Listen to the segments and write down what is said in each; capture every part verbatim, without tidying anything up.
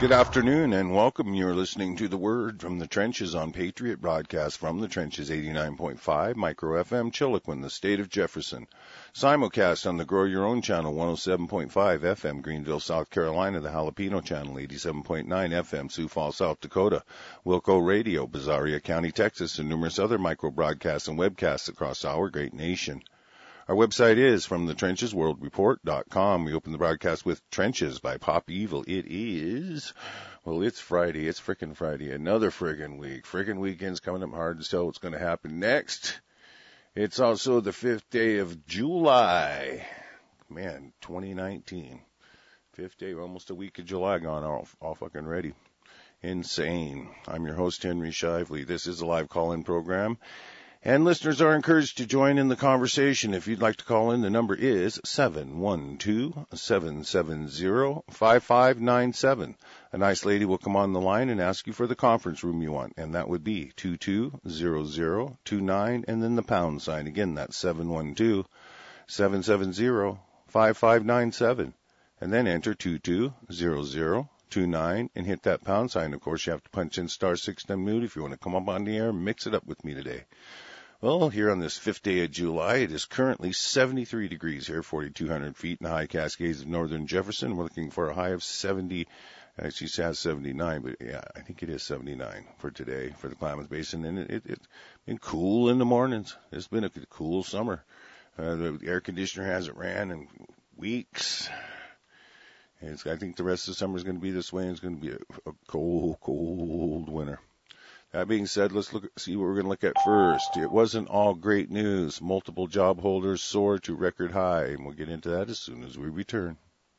Good afternoon and welcome. You're listening to The Word from the Trenches on Patriot Broadcast from the Trenches eighty-nine point five, Micro F M, Chilliquin, the state of Jefferson. Simulcast on the Grow Your Own channel, one oh seven point five F M, Greenville, South Carolina, the Jalapeno channel, eighty-seven point nine F M, Sioux Falls, South Dakota, Wilco Radio, Bizarria County, Texas, and numerous other micro broadcasts and webcasts across our great nation. Our website is from the trenches world report dot com. We open the broadcast with Trenches by Pop Evil. It is, well, it's Friday. It's frickin' Friday. Another friggin' week. Frickin' weekend's coming up hard to tell what's going to happen next. It's also the fifth day of July. Man, twenty nineteen. Fifth day, almost a week of July gone, all, all fucking ready. Insane. I'm your host, Henry Shively. This is a live call-in program. And listeners are encouraged to join in the conversation. If you'd like to call in, the number is seven one two, seven seven zero, five five nine seven. A nice lady will come on the line and ask you for the conference room you want, and that would be two two zero zero two nine and then the pound sign. Again, that's seven one two, seven seven zero, five five nine seven. And then enter two two zero zero two nine and hit that pound sign. Of course, you have to punch in star six to unmute if you want to come up on the air and mix it up with me today. Well, here on this fifth day of July, it is currently seventy-three degrees here, forty-two hundred feet in the high Cascades of northern Jefferson. We're looking for a high of seventy. Actually, it says seventy-nine, but yeah, I think it is seventy-nine for today for the Klamath Basin. And it, it, it's been cool in the mornings. It's been a cool summer. Uh, the air conditioner hasn't ran in weeks. It's, I think the rest of the summer is going to be this way, and it's going to be a, a cold, cold winter. That being said, let's look see what we're going to look at first. It wasn't all great news. Multiple job holders soar to record high, and we'll get into that as soon as we return.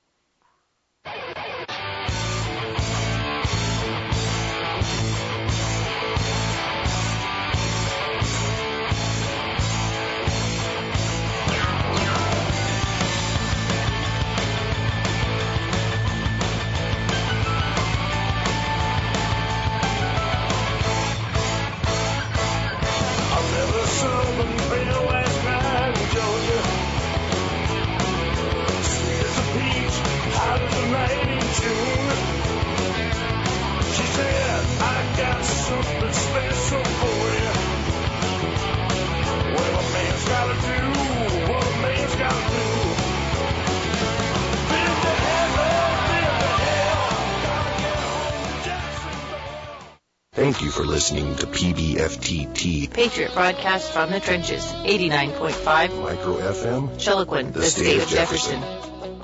Thank you for listening to P B F T T, Patriot Broadcast from the Trenches, eighty-nine point five, Micro F M, Chilliquin, the, the state, state of Jefferson. Jefferson.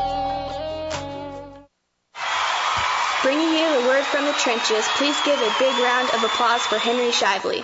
Bringing you the word from the trenches, please give a big round of applause for Henry Shively.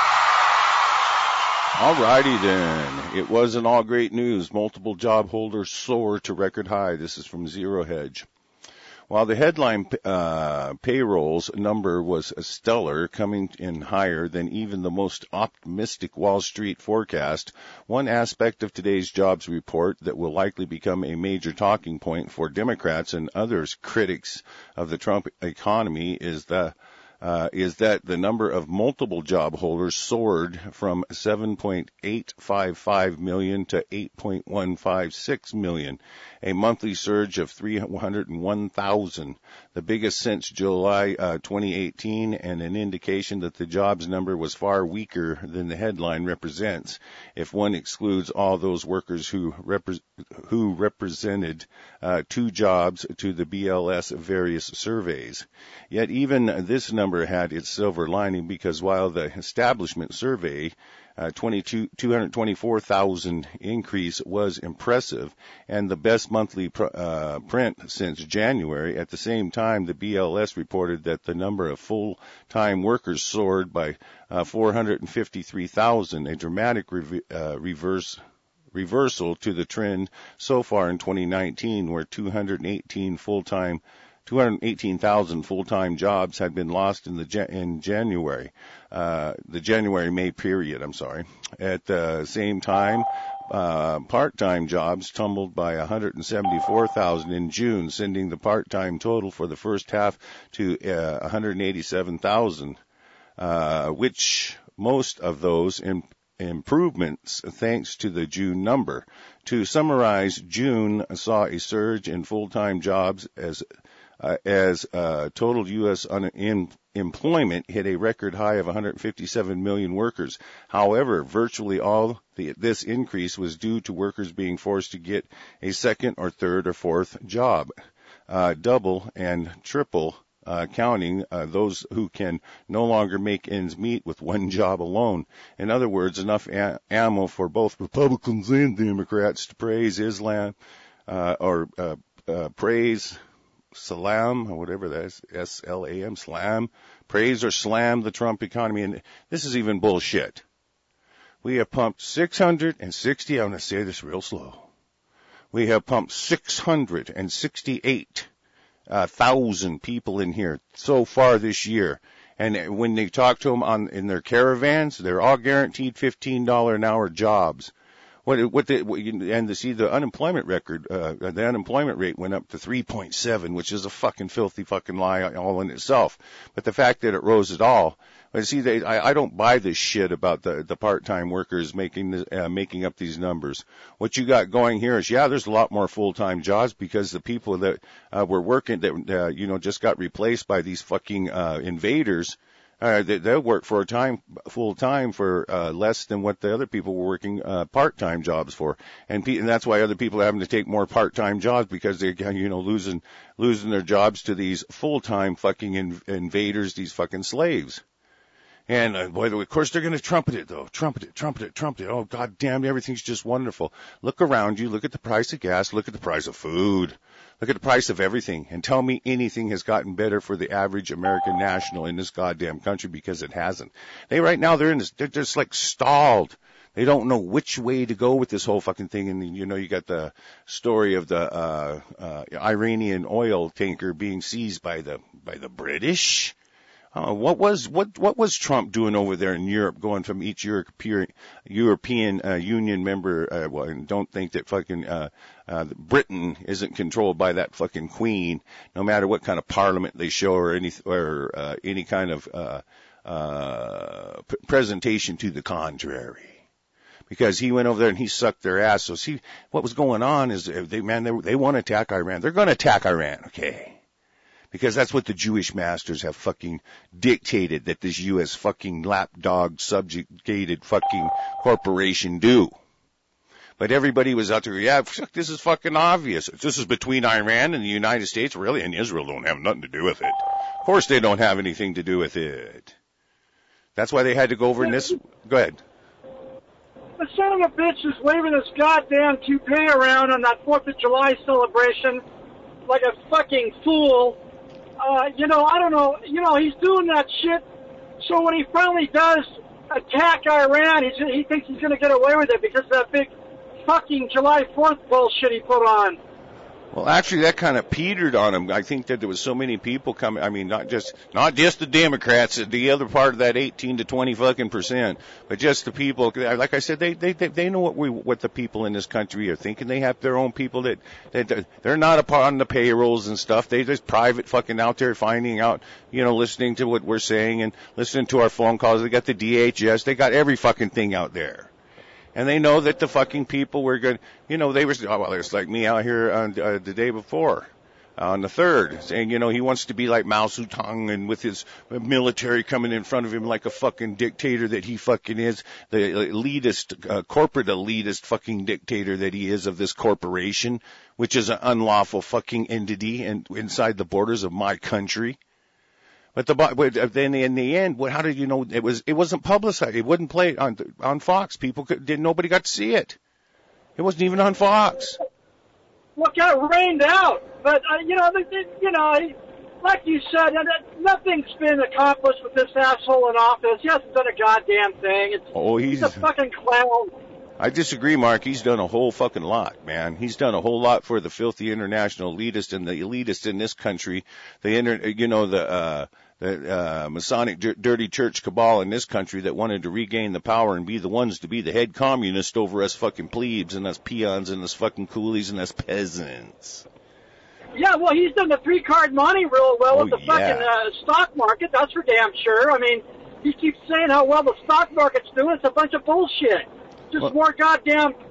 All righty then. It wasn't all great news. Multiple job holders soar to record high. This is from Zero Hedge. While the headline uh, payrolls number was stellar, coming in higher than even the most optimistic Wall Street forecast, one aspect of today's jobs report that will likely become a major talking point for Democrats and others critics of the Trump economy is the Uh, is that the number of multiple job holders soared from seven point eight five five million to eight point one five six million, a monthly surge of three hundred one thousand, the biggest since July uh, twenty eighteen, and an indication that the jobs number was far weaker than the headline represents, if one excludes all those workers who, repre- who represented uh, two jobs to the B L S various surveys. Yet even this number had its silver lining, because while the establishment survey uh, two hundred twenty-four thousand increase was impressive and the best monthly pr- uh, print since January, at the same time the B L S reported that the number of full-time workers soared by uh, four hundred fifty-three thousand, a dramatic re- uh, reverse reversal to the trend so far in twenty nineteen, where two hundred eighteen full-time two hundred eighteen thousand full-time jobs had been lost in the in January, uh, the January-May period, I'm sorry. At the same time, uh, part-time jobs tumbled by one hundred seventy-four thousand in June, sending the part-time total for the first half to uh, one hundred eighty-seven thousand, uh, which most of those in improvements thanks to the June number. To summarize, June saw a surge in full-time jobs as uh, as uh, total U S unemployment hit a record high of one hundred fifty-seven million workers. However, virtually all the, this increase was due to workers being forced to get a second or third or fourth job, uh, double and triple Uh, counting uh, those who can no longer make ends meet with one job alone. In other words, enough a- ammo for both Republicans and Democrats to praise Islam uh, or uh, uh, praise Salam, or whatever that is, S L A M, slam, praise or slam the Trump economy. And this is even bullshit. We have pumped six hundred sixty, I'm going to say this real slow. We have pumped six hundred sixty-eight Uh, thousand people in here so far this year. And when they talk to them on, in their caravans, they're all guaranteed fifteen dollars an hour jobs. What, what the, what you, and to see the unemployment record, uh, the unemployment rate went up to three point seven, which is a fucking filthy fucking lie all in itself. But the fact that it rose at all, but see, they, I, I don't buy this shit about the, the part-time workers making the, uh, making up these numbers. What you got going here is, yeah, there's a lot more full-time jobs because the people that, uh, were working that, uh, you know, just got replaced by these fucking, uh, invaders. Uh, they, they'll work for a time, full time for, uh, less than what the other people were working, uh, part-time jobs for. And, pe- and that's why other people are having to take more part-time jobs because they're, you know, losing, losing their jobs to these full-time fucking in- invaders, these fucking slaves. And, uh, boy, of course, they're going to trumpet it, though. Trumpet it, trumpet it, trumpet it. Oh, God damn, everything's just wonderful. Look around you. Look at the price of gas. Look at the price of food. Look at the price of everything. And tell me anything has gotten better for the average American national in this goddamn country, because it hasn't. They, right now, they're in this, they're just like stalled. They don't know which way to go with this whole fucking thing. And, you know, you got the story of the, uh, uh, Iranian oil tanker being seized by the, by the British. Uh, what was what what was Trump doing over there in Europe, going from each European European uh, Union member? Uh, well, and don't think that fucking uh, uh, Britain isn't controlled by that fucking queen, no matter what kind of parliament they show or any or uh, any kind of uh, uh, p- presentation to the contrary. Because he went over there and he sucked their ass. So see, what was going on is they man they they want to attack Iran. They're going to attack Iran, okay? Because that's what the Jewish masters have fucking dictated that this U S fucking lapdog subjugated fucking corporation do. But everybody was out there, yeah, this is fucking obvious. This is between Iran and the United States, really, and Israel don't have nothing to do with it. Of course they don't have anything to do with it. That's why they had to go over in this. Go ahead. The son of a bitch is waving his goddamn toupee around on that fourth of July celebration like a fucking fool. Uh, you know, I don't know, you know, he's doing that shit, so when he finally does attack Iran, he's, he thinks he's going to get away with it because of that big fucking July fourth bullshit he put on. Well, actually, that kind of petered on him. I think that there was so many people coming. I mean, not just not just the Democrats, the other part of that eighteen to twenty fucking percent, but just the people. Like I said, they they they know what we what the people in this country are thinking. They have their own people that that they're not upon the payrolls and stuff. They just private fucking out there finding out, you know, listening to what we're saying and listening to our phone calls. They got the D H S. They got every fucking thing out there. And they know that the fucking people were good. You know, they were, oh, well, it's like me out here on uh, the day before, on the third, saying, you know, he wants to be like Mao Zedong and with his military coming in front of him like a fucking dictator that he fucking is, the elitist, uh, corporate elitist fucking dictator that he is of this corporation, which is an unlawful fucking entity and inside the borders of my country. But the but then in the end, what? How did you know it was? It wasn't publicized. It wouldn't play on on Fox. People could, did nobody got to see it. It wasn't even on Fox. Well, it got rained out. But uh, you know, they, you know, like you said, nothing's been accomplished with this asshole in office. He hasn't done a goddamn thing. It's, oh, he's, he's a fucking clown. I disagree, Mark. He's done a whole fucking lot, man. He's done a whole lot for the filthy international elitists and the elitists in this country. The inter, you know, the uh the uh Masonic d- dirty church cabal in this country that wanted to regain the power and be the ones to be the head communist over us fucking plebes and us peons and us fucking coolies and us peasants. Yeah, well, he's done the three-card money real well oh, with the yeah. fucking uh, stock market. That's for damn sure. I mean, he keeps saying how well the stock market's doing. It's a bunch of bullshit. Just well, more goddamn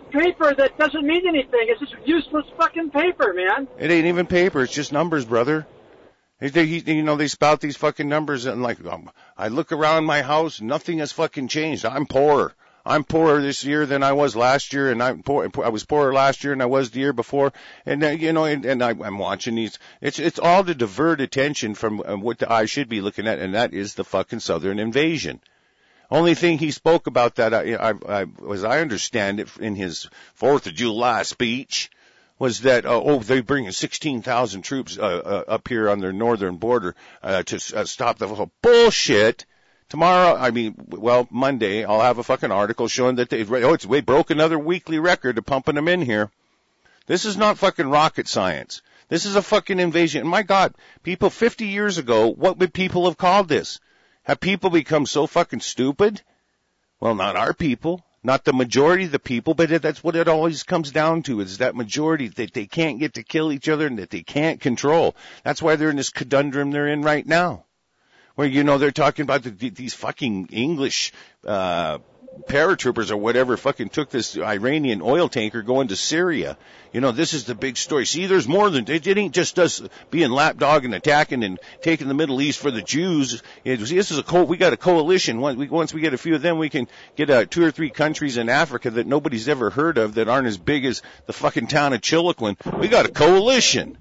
paper that doesn't mean anything. It's just useless fucking paper, man. It ain't even paper. It's just numbers, brother. They, they, you know, they spout these fucking numbers and like, um, I look around my house, nothing has fucking changed. I'm poor. I'm poorer this year than I was last year, and I'm poor. I was poorer last year than I was the year before. And uh, you know, and, and I, I'm watching these. It's it's all to divert attention from uh, what the eye should be looking at, and that is the fucking Southern invasion. Only thing he spoke about that, I, I, I, as I understand it, in his Fourth of July speech, was that uh, oh, they're bringing sixteen thousand troops uh, uh, up here on their northern border uh, to uh, stop the whole bullshit. Tomorrow, I mean, well, Monday, I'll have a fucking article showing that they, oh, it's, they broke another weekly record of pumping them in here. This is not fucking rocket science. This is a fucking invasion. And my God, people fifty years ago, what would people have called this? Have people become so fucking stupid? Well, not our people, not the majority of the people, but that's what it always comes down to, is that majority that they can't get to kill each other and that they can't control. That's why they're in this conundrum they're in right now. Where, you know, they're talking about the, these fucking English uh paratroopers or whatever fucking took this Iranian oil tanker going to Syria. You know, this is the big story. See, there's more than, it ain't just us being lapdog and attacking and taking the Middle East for the Jews. It, see, this is a co- we got a coalition. Once we, once we get a few of them, we can get uh, two or three countries in Africa that nobody's ever heard of that aren't as big as the fucking town of Chiloquin. We got a coalition.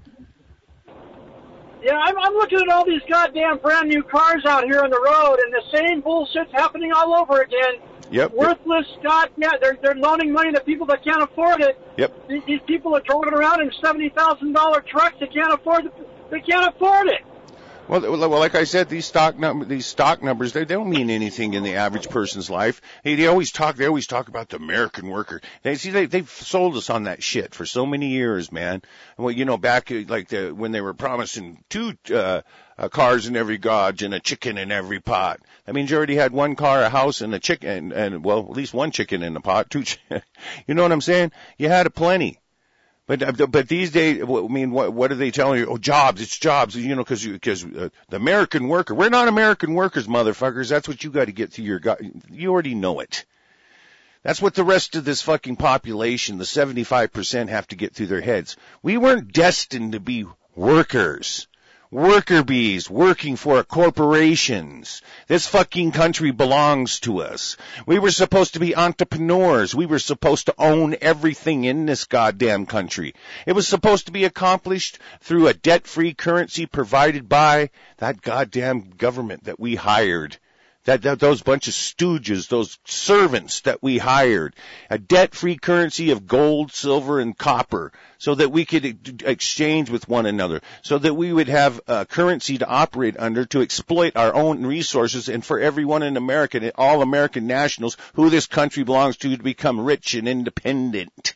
Yeah, I'm, I'm looking at all these goddamn brand new cars out here on the road, and the same bullshit's happening all over again. Yep. Worthless, God, yeah, they're, they're loaning money to people that can't afford it. Yep. These, these people are driving around in seventy thousand dollars trucks. They can't afford it. They can't afford it. Well, well, like I said, these stock num- these stock numbers, they, they don't mean anything in the average person's life. Hey, they always talk, they always talk about the American worker. They see, they, they've sold us on that shit for so many years, man. Well, you know, back like the, when they were promising two, uh, uh, cars in every garage and a chicken in every pot. That means you already had one car, a house, and a chicken, and, and well, at least one chicken in the pot, two ch- You know what I'm saying? You had a plenty. But but these days, I mean, what what are they telling you? Oh, jobs, it's jobs, you know, because because uh, the American worker. We're not American workers, motherfuckers. That's what you got to get through your gut. You already know it. That's what the rest of this fucking population, the seventy-five percent, have to get through their heads. We weren't destined to be workers. Worker bees working for corporations. This fucking country belongs to us. We were supposed to be entrepreneurs. We were supposed to own everything in this goddamn country. It was supposed to be accomplished through a debt-free currency provided by that goddamn government that we hired. That, that those bunch of stooges, those servants that we hired, a debt-free currency of gold, silver, and copper, so that we could exchange with one another, so that we would have a currency to operate under to exploit our own resources, and for everyone in America, all American nationals who this country belongs to, to become rich and independent.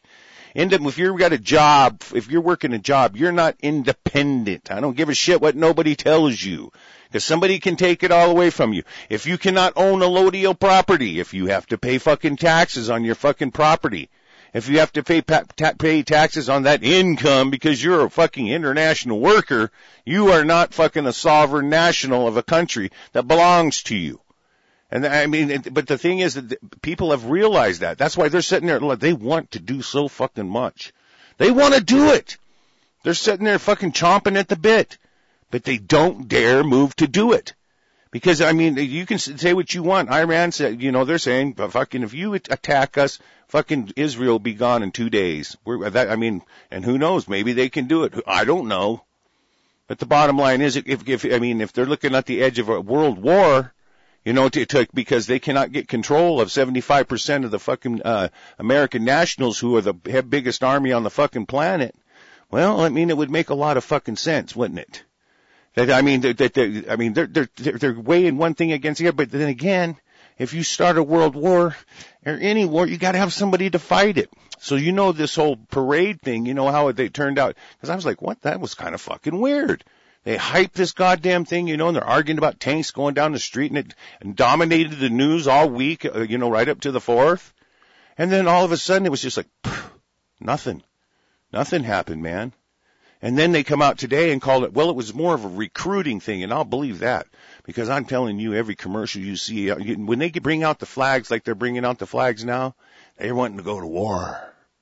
If you've got a job, if you're working a job, you're not independent. I don't give a shit what nobody tells you. Because somebody can take it all away from you. If you cannot own a Lodeo property, if you have to pay fucking taxes on your fucking property, if you have to pay pa- ta- pay taxes on that income because you're a fucking international worker, you are not fucking a sovereign national of a country that belongs to you. And I mean, but the thing is that people have realized that. That's why they're sitting there. They want to do so fucking much. They want to do it. They're sitting there fucking chomping at the bit. But they don't dare move to do it. Because, I mean, you can say what you want. Iran said, you know, they're saying, fucking, if you attack us, fucking Israel will be gone in two days. We're, that, I mean, and who knows? Maybe they can do it. I don't know. But the bottom line is, if, if, I mean, if they're looking at the edge of a world war, you know, to, to, because they cannot get control of seventy-five percent of the fucking, uh, American nationals who are the biggest army on the fucking planet, well, I mean, it would make a lot of fucking sense, wouldn't it? That, I mean, that, that, I mean, they're, they're, they're weighing one thing against the other, but then again, if you start a world war, or any war, you gotta have somebody to fight it. So you know this whole parade thing, you know how they turned out, cause I was like, what? That was kind of fucking weird. They hyped this goddamn thing, you know, and they're arguing about tanks going down the street, and it and dominated the news all week, uh, you know, right up to the fourth. And then all of a sudden it was just like, pff, nothing. Nothing happened, man. And then they come out today and call it, well, it was more of a recruiting thing, and I'll believe that. Because I'm telling you, every commercial you see, when they bring out the flags like they're bringing out the flags now, they're wanting to go to war.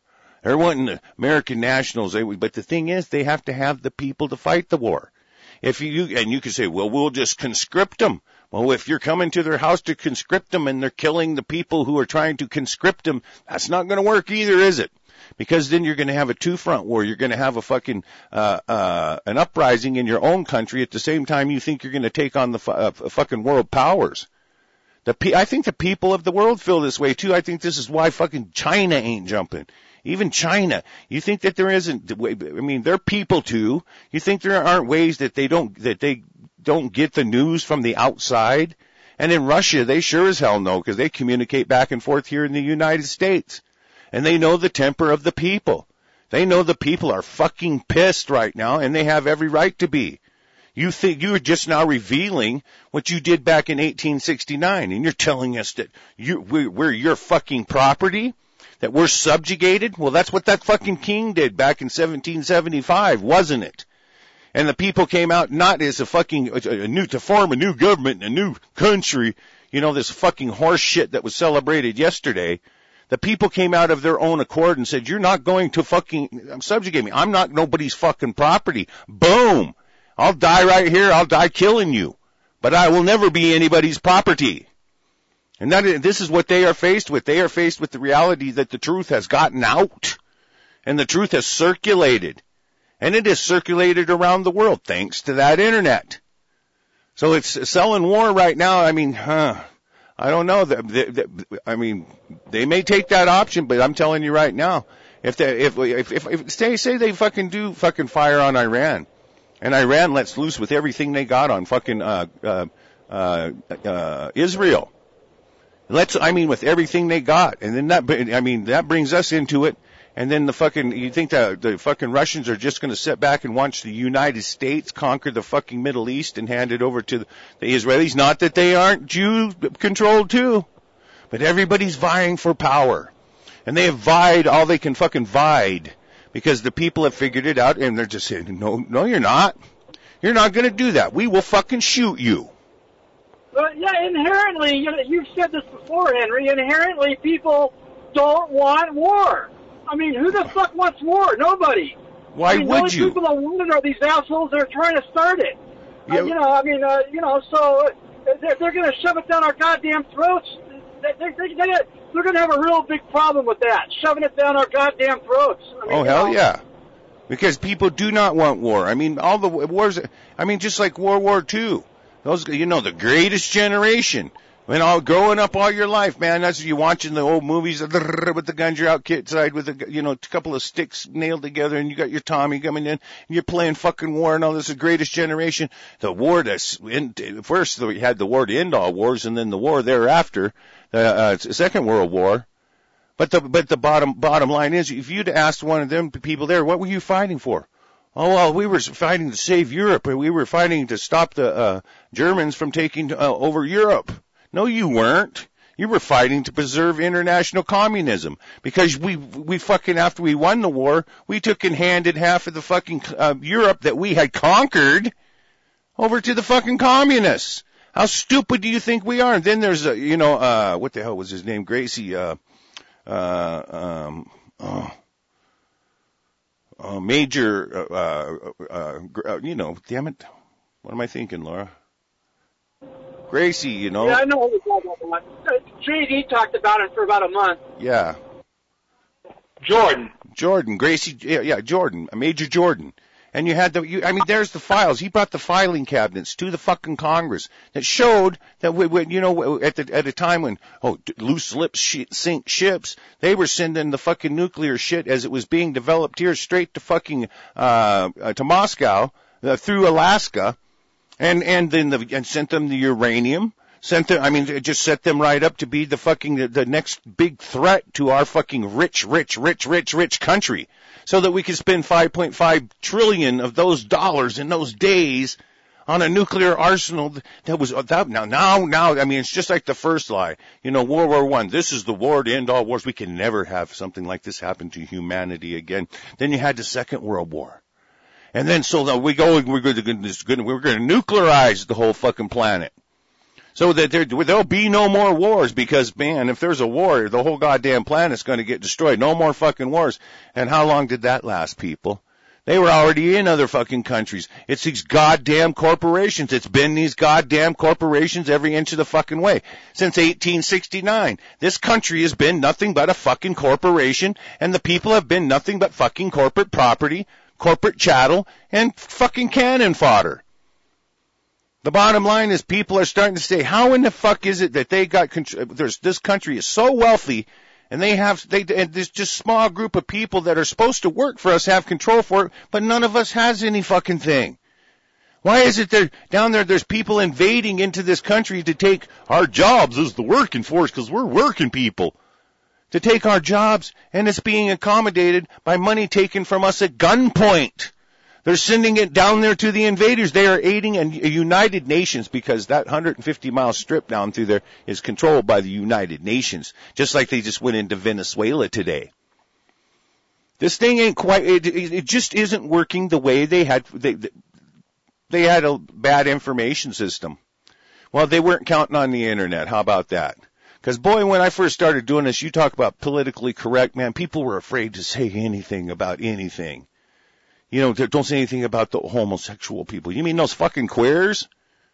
They're wanting the American nationals. They, but the thing is, they have to have the people to fight the war. If you, and you can say, well, we'll just conscript them. Well, if you're coming to their house to conscript them and they're killing the people who are trying to conscript them, that's not going to work either, is it? Because then you're going to have a two-front war. You're going to have a fucking, uh, uh, an uprising in your own country at the same time you think you're going to take on the fu- uh, fucking world powers. The pe- I think the people of the world feel this way too. I think this is why fucking China ain't jumping. Even China. You think that there isn't, I mean, they're people too. You think there aren't ways that they don't, that they don't get the news from the outside? And in Russia, they sure as hell know, because they communicate back and forth here in the United States. And they know the temper of the people. They know the people are fucking pissed right now, and they have every right to be. You think you are just now revealing what you did back in eighteen sixty-nine, and you're telling us that you, we're, we're your fucking property? That we're subjugated? Well, that's what that fucking king did back in seventeen seventy-five, wasn't it? And the people came out not as a fucking, a, a new, to form a new government, a new country, you know, this fucking horse shit that was celebrated yesterday. The people came out of their own accord and said, you're not going to fucking subjugate me. I'm not nobody's fucking property. Boom. I'll die right here. I'll die killing you. But I will never be anybody's property. And that, this is what they are faced with. They are faced with the reality that the truth has gotten out. And the truth has circulated. And it has circulated around the world thanks to that internet. So it's selling war right now. I mean, huh, I don't know. The, the, the, I mean, they may take that option, but I'm telling you right now, if they, if, if, if, if say, say they fucking do fucking fire on Iran, and Iran lets loose with everything they got on fucking, uh, uh, uh, uh, Israel. Let's, I mean, with everything they got. And then that, I mean, that brings us into it. And then the fucking, you think that the fucking Russians are just going to sit back and watch the United States conquer the fucking Middle East and hand it over to the Israelis? Not that they aren't Jew controlled too, but everybody's vying for power. And they have vied all they can fucking vied because the people have figured it out and they're just saying, no, no, you're not. You're not going to do that. We will fucking shoot you. But yeah, inherently, you know, you've said this before, Henry, inherently people don't want war. I mean, who the fuck wants war? Nobody. Why I mean, would the you? only people that want it are these assholes that are trying to start it. Yeah. Uh, you know, I mean, uh, you know, so uh, they're, they're going to shove it down our goddamn throats. They, they, they, they, they're going to have a real big problem with that, shoving it down our goddamn throats. I mean, oh, hell know, yeah. Because people do not want war. I mean, all the wars, I mean, just like World War Two. Those, you know, the greatest generation. When all growing up all your life, man, that's you watching the old movies with the guns, you're out side with a, you know, a couple of sticks nailed together, and you got your Tommy coming in, and you're playing fucking war and all this. The greatest generation. The war that's in, first we had the war to end all wars, and then the war thereafter, the uh, Second World War. But the but the bottom bottom line is, if you'd asked one of them people there, what were you fighting for? Oh, well, we were fighting to save Europe, and we were fighting to stop the uh, Germans from taking uh, over Europe. No, you weren't. You were fighting to preserve international communism. Because we, we fucking, after we won the war, we took and handed half of the fucking uh, Europe that we had conquered over to the fucking communists. How stupid do you think we are? And then there's a, you know, uh, what the hell was his name? Gracie, uh, uh, um, oh. Uh, major, uh, uh, uh, you know, damn it. What am I thinking, Laura? Gracie, you know. Yeah, I know what we're talking about. J D talked about it for about a month. Yeah. Jordan. Jordan, Gracie, yeah, yeah, Jordan, Major Jordan. And you had the, you, I mean, there's the files. He brought the filing cabinets to the fucking Congress that showed that, we, we, you know, at the, at a time when, oh, loose lips sh- sink ships, they were sending the fucking nuclear shit as it was being developed here straight to fucking, uh, uh to Moscow, uh, through Alaska, and, and then the, and sent them the uranium. Sent them, I mean, it just set them right up to be the fucking, the, the next big threat to our fucking rich, rich, rich, rich, rich country. So that we could spend five point five trillion of those dollars in those days on a nuclear arsenal that was, that, now, now, now, I mean, it's just like the first lie. You know, World War One, this is the war to end all wars. We can never have something like this happen to humanity again. Then you had the Second World War. And then so that we go, we're going to, we're going to nuclearize the whole fucking planet. So that there, there'll be no more wars because, man, if there's a war, the whole goddamn planet's going to get destroyed. No more fucking wars. And how long did that last, people? They were already in other fucking countries. It's these goddamn corporations. It's been these goddamn corporations every inch of the fucking way. Since eighteen sixty-nine. This country has been nothing but a fucking corporation, and the people have been nothing but fucking corporate property, corporate chattel, and fucking cannon fodder. The bottom line is people are starting to say, how in the fuck is it that they got, there's, this country is so wealthy, and they have, they, and there's just a small group of people that are supposed to work for us, have control for it, but none of us has any fucking thing. Why is it that down there there's people invading into this country to take our jobs as the working force, because we're working people, to take our jobs, and it's being accommodated by money taken from us at gunpoint. They're sending it down there to the invaders. They are aiding a United Nations, because that one hundred fifty mile strip down through there is controlled by the United Nations, just like they just went into Venezuela today. This thing ain't quite, it, it just isn't working the way they had, they, they had a bad information system. Well, they weren't counting on the internet. How about that? Because, boy, when I first started doing this, you talk about politically correct, man, people were afraid to say anything about anything. You know, don't say anything about the homosexual people. You mean those fucking queers?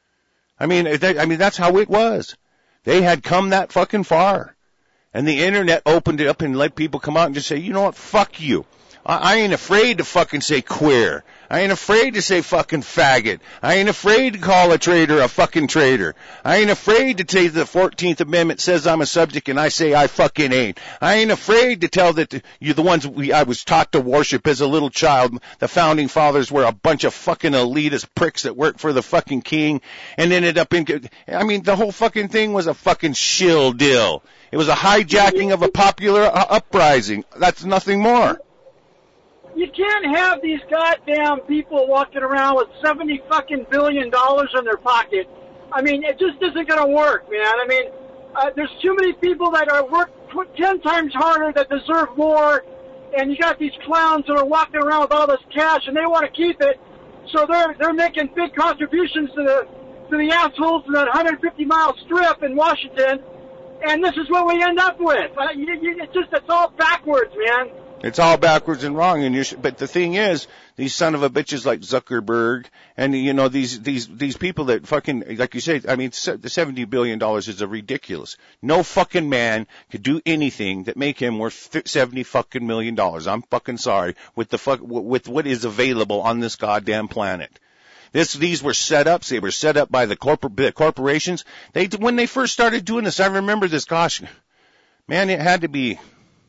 I mean, they, I mean, that's how it was. They had come that fucking far. And the internet opened it up and let people come out and just say, you know what, fuck you. I, I ain't afraid to fucking say queer. I ain't afraid to say fucking faggot. I ain't afraid to call a traitor a fucking traitor. I ain't afraid to say the fourteenth Amendment says I'm a subject and I say I fucking ain't. I ain't afraid to tell that you're the ones we, I was taught to worship as a little child. The founding fathers were a bunch of fucking elitist pricks that worked for the fucking king and ended up in, I mean, the whole fucking thing was a fucking shill deal. It was a hijacking of a popular uh, uprising. That's nothing more. You can't have these goddamn people walking around with seventy fucking billion dollars in their pocket. I mean, it just isn't going to work, man. I mean, uh, there's too many people that are work ten times harder that deserve more, and you got these clowns that are walking around with all this cash, and they want to keep it, so they're they're making big contributions to the to the assholes in that one hundred fifty mile strip in Washington, and this is what we end up with. Uh, you, you, it's just it's all backwards, man. It's all backwards and wrong, and you sh- but the thing is, these son of a bitches like Zuckerberg, and you know these these these people that fucking, like you say, I mean, the seventy billion dollars is a ridiculous. No fucking man could do anything that make him worth seventy fucking million dollars. I'm fucking sorry with the fuck with what is available on this goddamn planet. This, these were set up. They were set up by the corporate corporations. They when they first started doing this, I remember this. Gosh, man, it had to be.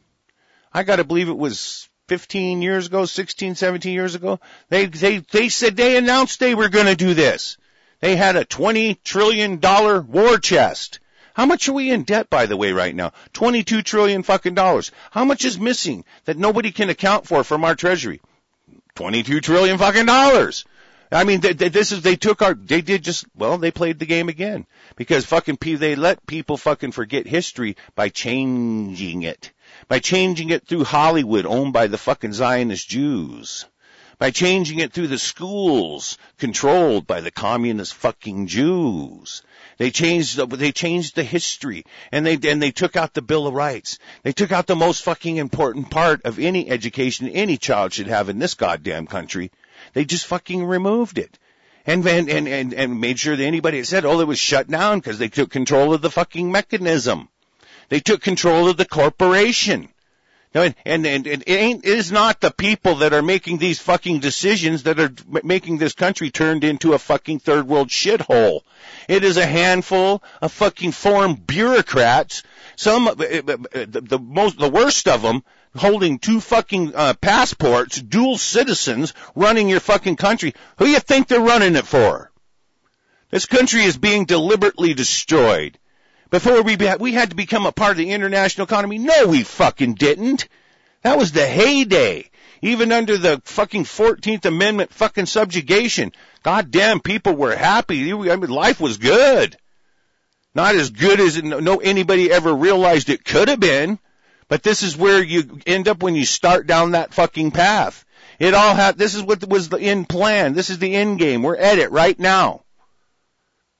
I gotta believe it was fifteen years ago, sixteen, seventeen years ago. They, they, they said they announced they were gonna do this. They had a twenty trillion dollar war chest. How much are we in debt, by the way, right now? twenty-two trillion fucking dollars. How much is missing that nobody can account for from our treasury? twenty-two trillion fucking dollars. I mean, they, they, this is, they took our, they did just, well, they played the game again. Because fucking, they let people fucking forget history by changing it. By changing it through Hollywood, owned by the fucking Zionist Jews. By changing it through the schools, controlled by the communist fucking Jews. They changed, they changed the history, and they, and they took out the Bill of Rights. They took out the most fucking important part of any education any child should have in this goddamn country. They just fucking removed it. And, and, and, and made sure that anybody that said, oh, it was shut down because they took control of the fucking mechanism. They took control of the corporation. Now, and, and, and it ain't, it is not the people that are making these fucking decisions that are making this country turned into a fucking third world shithole. It is a handful of fucking foreign bureaucrats, some, the, the most, the worst of them, holding two fucking uh, passports, dual citizens, running your fucking country. Who do you think they're running it for? This country is being deliberately destroyed. Before we be, we had to become a part of the international economy. No, we fucking didn't. That was the heyday. Even under the fucking fourteenth Amendment fucking subjugation, goddamn, people were happy. I mean, life was good. Not as good as no anybody ever realized it could have been. But this is where you end up when you start down that fucking path. It all had, this is what was the end plan. This is the end game. We're at it right now.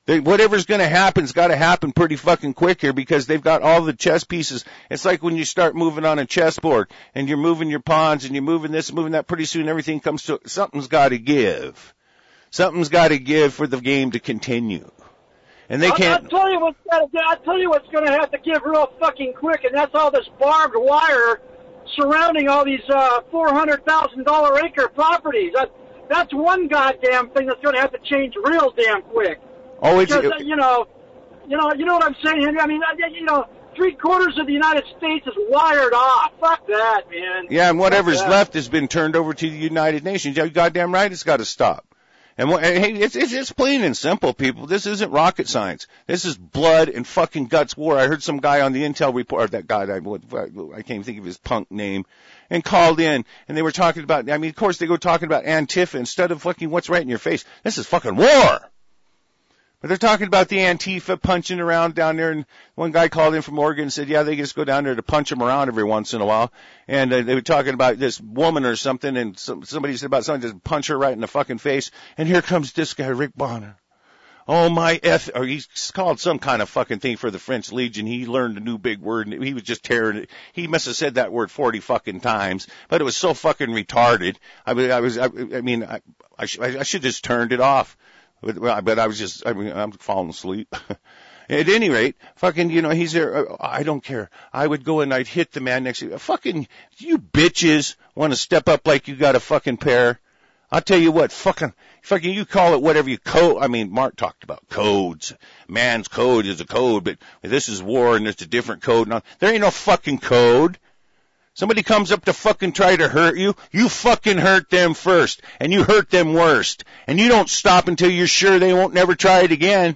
They, whatever's going to happen's got to happen pretty fucking quick here because they've got all the chess pieces. It's like when you start moving on a chessboard and you're moving your pawns and you're moving this, moving that. Pretty soon everything comes to something's got to give. Something's got to give for the game to continue. And they I'll, can't. I'll tell you what's got to. I'll tell you what's going to have to give real fucking quick, and that's all this barbed wire surrounding all these uh, four hundred thousand dollar acre properties. That, that's one goddamn thing that's going to have to change real damn quick. Oh, it's because, uh, you know, you know, you know what I'm saying, Henry. I mean, uh, you know, three quarters of the United States is wired off. Fuck that, man. Yeah, and whatever's left has been turned over to the United Nations. Yeah, goddamn right, it's got to stop. And hey, it's, it's it's plain and simple, people. This isn't rocket science. This is blood and fucking guts war. I heard some guy on the Intel report, or that guy, I, I can't even think of his punk name, and called in, and they were talking about, I mean, of course, they go talking about Antifa instead of fucking what's right in your face. This is fucking war. But they're talking about the Antifa punching around down there, and one guy called in from Oregon and said, yeah, they just go down there to punch them around every once in a while. And uh, they were talking about this woman or something, and some, somebody said about something, just punch her right in the fucking face. And here comes this guy, Rick Bonner. Oh, my eth, or he's called some kind of fucking thing for the French Legion. He learned a new big word, and he was just tearing it. He must have said that word forty fucking times, but it was so fucking retarded. I was, I was, I, I mean, I, I, sh- I should just turned it off. But, but I was just, I mean, I'm falling asleep. At any rate, fucking, you know, he's there. I don't care. I would go and I'd hit the man next to you. Fucking, you bitches want to step up like you got a fucking pair. I'll tell you what, fucking, fucking, you call it whatever you code. I mean, Mark talked about codes. Man's code is a code, but this is war and there's a different code. Now, there ain't no fucking code. Somebody comes up to fucking try to hurt you, you fucking hurt them first, and you hurt them worst, and you don't stop until you're sure they won't never try it again.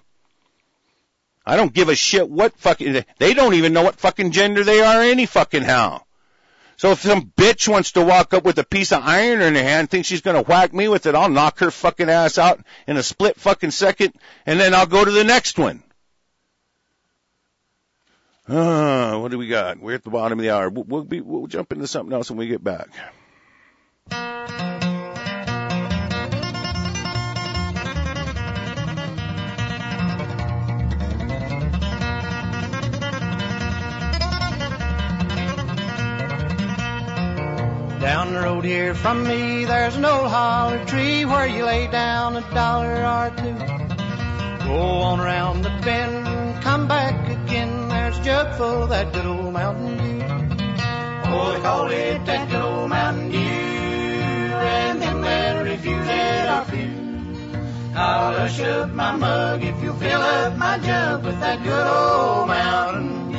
I don't give a shit what fucking, they don't even know what fucking gender they are any fucking how. So if some bitch wants to walk up with a piece of iron in her hand and thinks she's gonna whack me with it, I'll knock her fucking ass out in a split fucking second, and then I'll go to the next one. Uh, what do we got? We're at the bottom of the hour. We'll, we'll, be, we'll jump into something else when we get back. Down the road here from me, there's an old holler tree where you lay down a dollar or two. Go on around the bend and come back again. There's a jug full of that good old Mountain Dew. Oh, they call it that good old Mountain Dew. And them that refuse it are few. I'll hush up my mug if you fill up my jug with that good old Mountain Dew.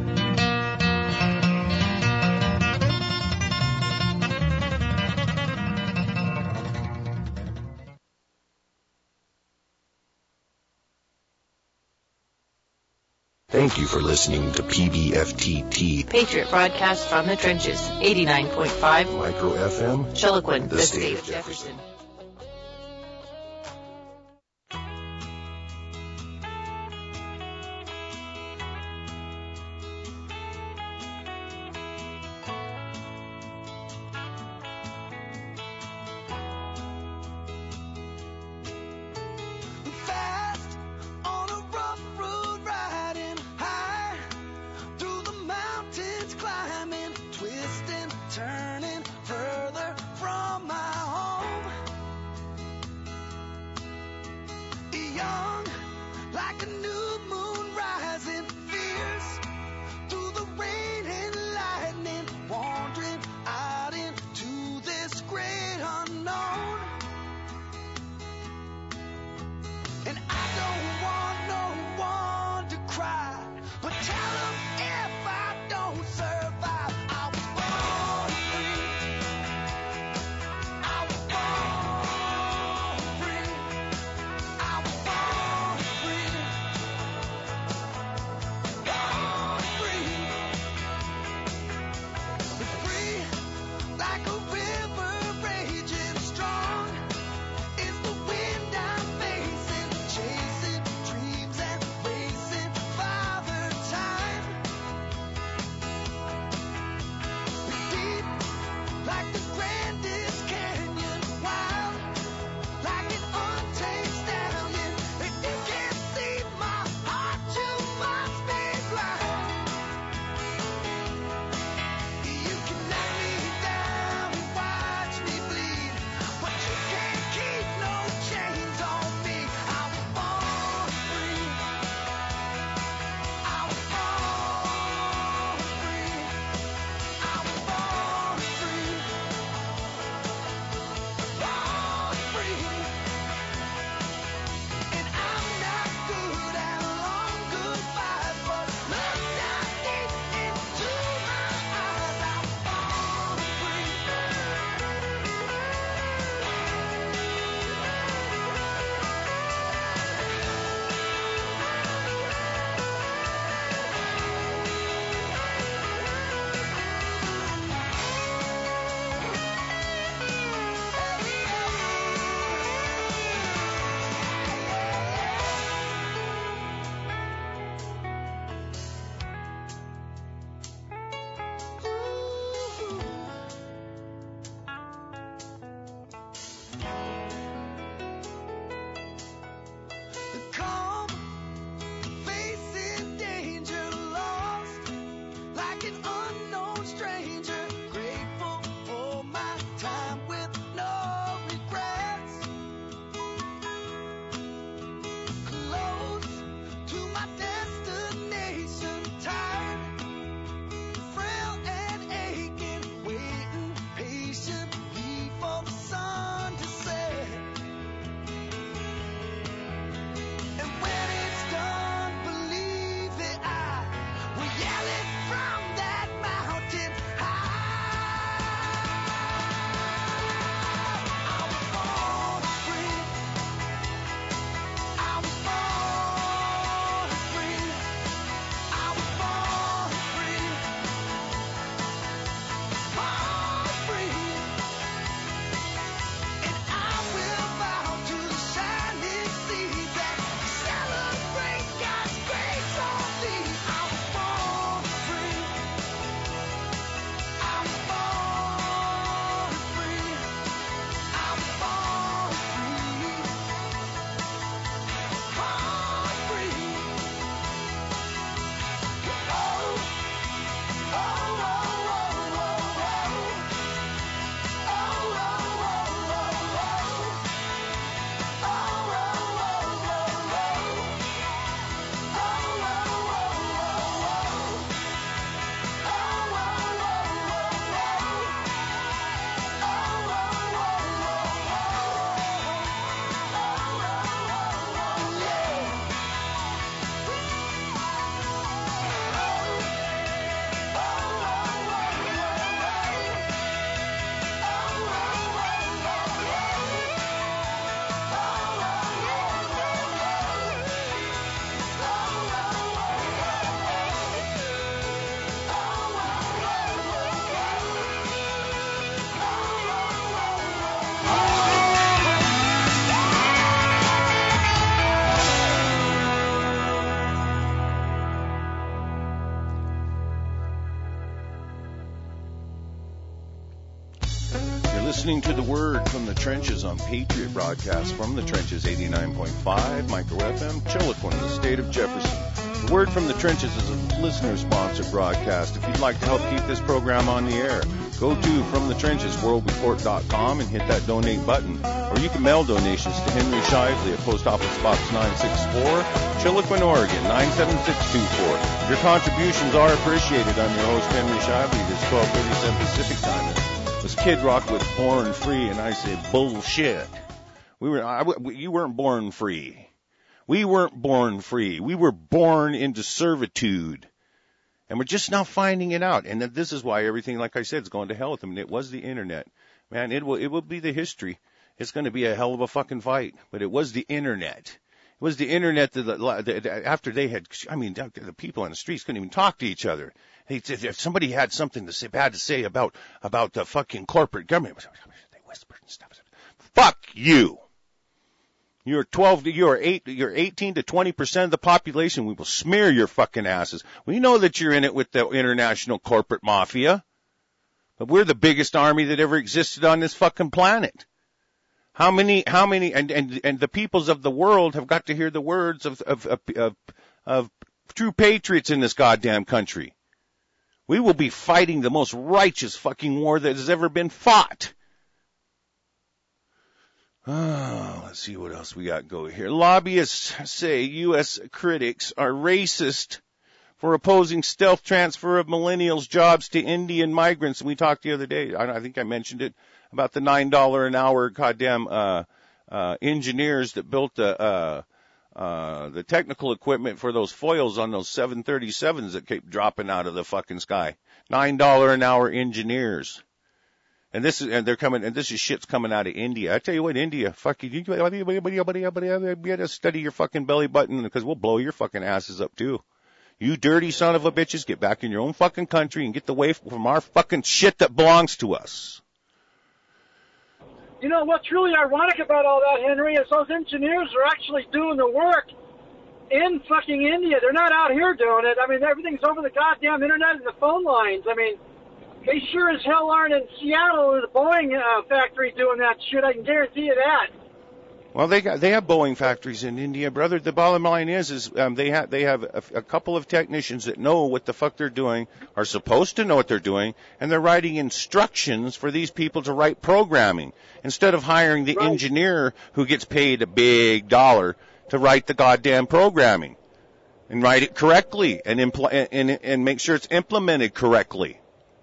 Thank you for listening to P B F T T. Patriot broadcast from the trenches, eighty-nine point five. Micro F M. Chiloquin, the, the state, state of of Jefferson. Jefferson. Twisting, turning further from my home. listening to The Word from the Trenches on Patriot Broadcast from the Trenches eighty-nine point five, Micro F M, Chiloquin, the state of Jefferson. The Word from the Trenches is a listener-sponsored broadcast. If you'd like to help keep this program on the air, go to from the trenches world report dot com and hit that donate button. Or you can mail donations to Henry Shively at Post Office Box nine sixty-four, Chiloquin, Oregon nine seven six two four. Your contributions are appreciated. I'm your host, Henry Shively. It's twelve thirty-seven Pacific Time. It was Kid Rock with Born Free, and I say bullshit. We were, I, you weren't born free. We weren't born free. We were born into servitude. And we're just now finding it out. And this is why everything, like I said, is going to hell with them. And it was the internet. Man, it will, it will be the history. It's going to be a hell of a fucking fight. But it was the internet. It was the internet that, that after they had, I mean, the people on the streets couldn't even talk to each other. If somebody had something to say, bad to say about, about the fucking corporate government, they whispered and stuff. Fuck you. You're twelve, you're eight, you're eighteen to twenty percent of the population. We will smear your fucking asses. We know that you're in it with the international corporate mafia. But we're the biggest army that ever existed on this fucking planet. How many, how many, and, and, and the peoples of the world have got to hear the words of, of, of, of, of true patriots in this goddamn country. We will be fighting the most righteous fucking war that has ever been fought. Oh, let's see what else we got going here. Lobbyists say U S critics are racist for opposing stealth transfer of millennials' jobs to Indian migrants. And we talked the other day, I, I think I mentioned it, about the nine dollars an hour goddamn uh, uh, engineers that built the, uh, uh, the technical equipment for those foils on those seven thirty-sevens that keep dropping out of the fucking sky. nine dollars an hour engineers. And this is, and they're coming, and this is shit's coming out of India. I tell you what, India, fuck you, you gotta study your fucking belly button because we'll blow your fucking asses up too. You dirty son of a bitches, get back in your own fucking country and get away from our fucking shit that belongs to us. You know, what's really ironic about all that, Henry, is those engineers are actually doing the work in fucking India. They're not out here doing it. I mean, everything's over the goddamn internet and the phone lines. I mean, they sure as hell aren't in Seattle or the Boeing uh, factory doing that shit. I can guarantee you that. Well, they got they have Boeing factories in India, brother. The bottom line is, is um, they have they have a, a couple of technicians that know what the fuck they're doing, are supposed to know what they're doing, and they're writing instructions for these people to write programming instead of hiring the right. engineer who gets paid a big dollar to write the goddamn programming and write it correctly and impl- and and make sure it's implemented correctly.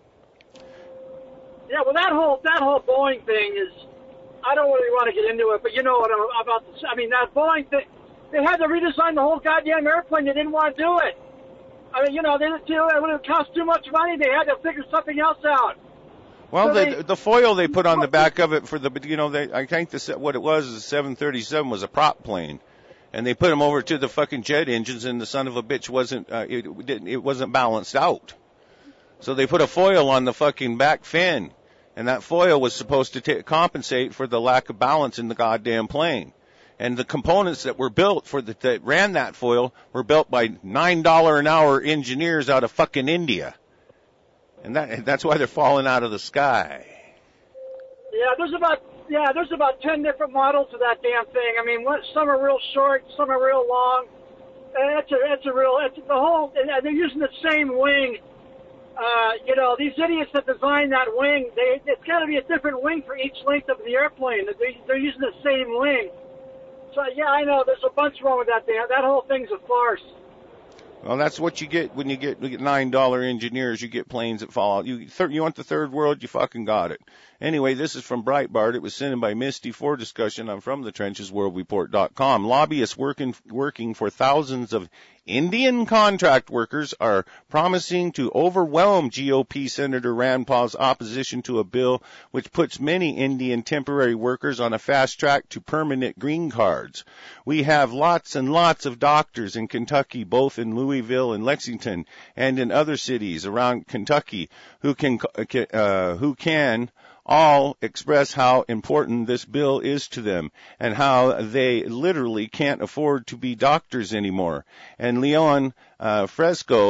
Yeah, well, that whole that whole Boeing thing is, I don't really want to get into it, but you know what I'm about to say. I mean, that Boeing thing, they had to redesign the whole goddamn airplane. They didn't want to do it. I mean, you know, they didn't do it. It would have cost too much money. They had to figure something else out. Well, so the they, the foil they put on the back of it for the, you know, they, I think the, what it was, the seven thirty-seven was a prop plane. And they put them over to the fucking jet engines, and the son of a bitch wasn't, uh, it didn't, it wasn't balanced out. So they put a foil on the fucking back fin. And that foil was supposed to t- compensate for the lack of balance in the goddamn plane. And the components that were built for the, that ran that foil were built by nine dollars an hour engineers out of fucking India. And that, that's why they're falling out of the sky. Yeah, there's about, yeah, there's about ten different models of that damn thing. I mean, some are real short, some are real long. And it's a, it's a real, it's the whole, and they're using the same wing. Uh, you know, these idiots that designed that wing, they, it's got to be a different wing for each length of the airplane. They, they're using the same wing. So, yeah, I know, there's a bunch wrong with that thing. That whole thing's a farce. Well, that's what you get when you get, you get nine dollars engineers. You get planes that fall out. You, thir- you want the third world, you fucking got it. Anyway, this is from Breitbart. It was sent in by Misty for discussion. I'm from the trenches world report dot com. Lobbyists working, working for thousands of Indian contract workers are promising to overwhelm G O P Senator Rand Paul's opposition to a bill which puts many Indian temporary workers on a fast track to permanent green cards. We have lots and lots of doctors in Kentucky, both in Louisville and Lexington and in other cities around Kentucky who can, uh, who can all express how important this bill is to them and how they literally can't afford to be doctors anymore. And Leon uh, Fresco,